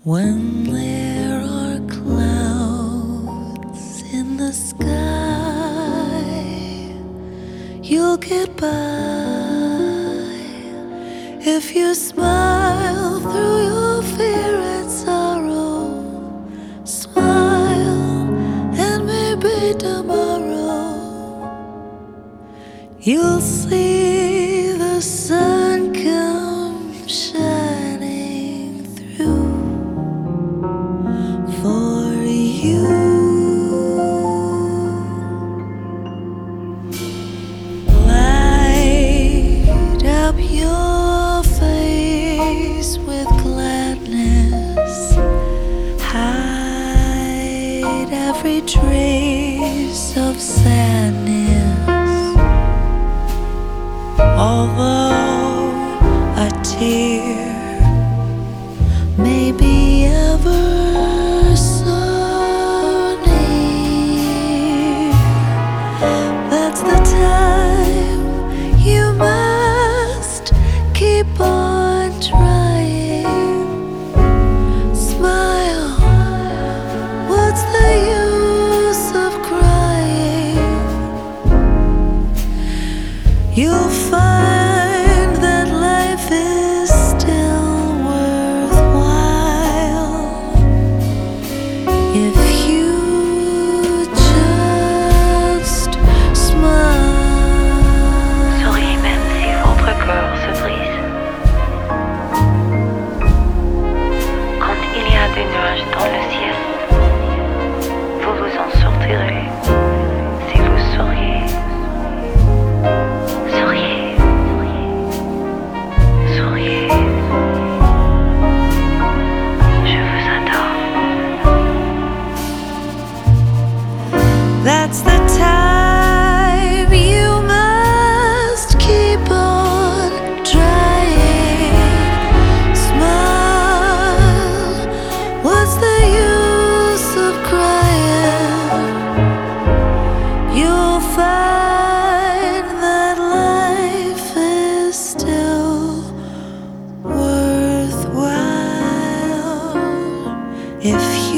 When there are clouds in the sky, you'll get by if you smile through your fear and sorrow. Smile, and maybe tomorrow you'll see the sun come shining through for you. Light up your face with gladness, hide every trace of sadness. Although a tear may be ever so near, that's the time you must keep on trying. Smile, what's the use of crying? You'll find that life is still worthwhile if you just smile. Souriez même si votre cœur se brise. Quand il y a des nuages dans le ciel, vous vous en sortirez si vous souriez. Souriez. Souriez. Je vous adore. That's the time you must keep on trying. Smile, what's the use of crying? You'll find that life is still worthwhile if